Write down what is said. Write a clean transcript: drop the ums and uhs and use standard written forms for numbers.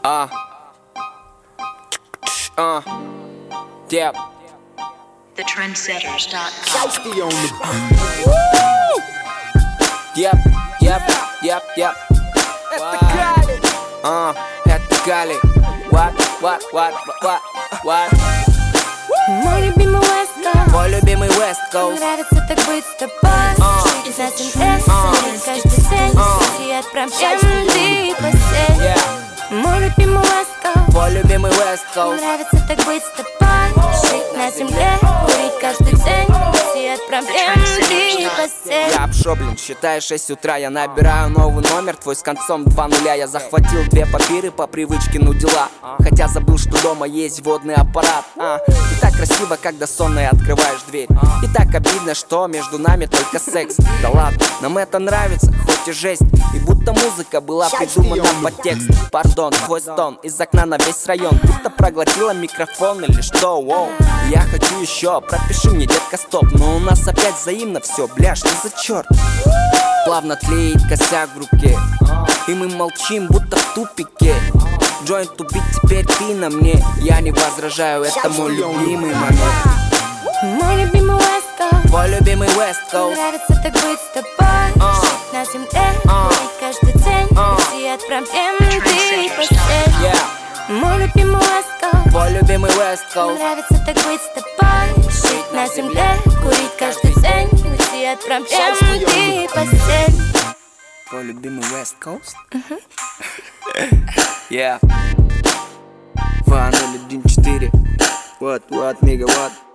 Yep. TheTrendsetters.com. Yep. Это Кали. What? Мой любимый West Coast. Мой любимый West Coast. Нравится так быть с тобой. Жить на земле, смотреть каждый день. И от проблем ты постель. Мой любимый West Coast. Мой любимый West Coast. Нравится так быть с тобой. Жить на земле, курить каждый день. И от проблем ты постель. Я обшоблен, считая 6 утра. Я набираю новый номер, твой с концом 2 нуля. Я захватил 2 папиры по привычке, ну дела. Хотя забыл, что дома есть водный аппарат. Ты так красиво, когда сонной открываешь дверь. И так обидно, что между нами только секс. Да ладно, нам это нравится, хоть и жесть. И будто музыка была придумана под текст. Пардон, твой стон из окна на весь район. Будто проглотила микрофон или что, воу. Я хочу еще, пропиши мне, детка, стоп. Но у нас опять взаимно все, бля, что за черт? Плавно тлеет косяк в руке, и мы молчим, будто в тупике. Джойнт убить теперь ты на мне. Я не возражаю, это мой любимый момент. Мой любимый West Coast. Твой любимый West Coast. Нравится так быть с тобой. Жить на земле, курить каждый день. И от проблем ты постель. Мой любимый West Coast. Твой любимый West Coast. Нравится так быть с тобой. Жить на земле, курить каждый день. И от проблем ты постель. Твой любимый West Coast? Yeah. 2014. What, nigga, what?